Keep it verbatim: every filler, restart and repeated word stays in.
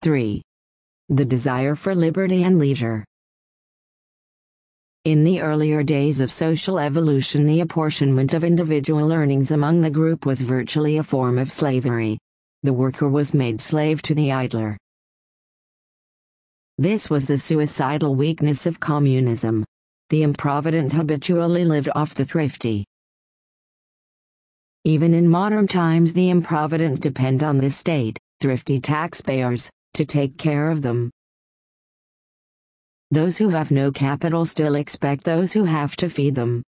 three. The desire for liberty and leisure. In the earlier days of social evolution, the apportionment of individual earnings among the group was virtually a form of slavery. The worker was made slave to the idler. This was the suicidal weakness of communism. The improvident habitually lived off the thrifty. Even in modern times, the improvident depend on the state, thrifty taxpayers, to take care of them. Those who have no capital still expect those who have to feed them.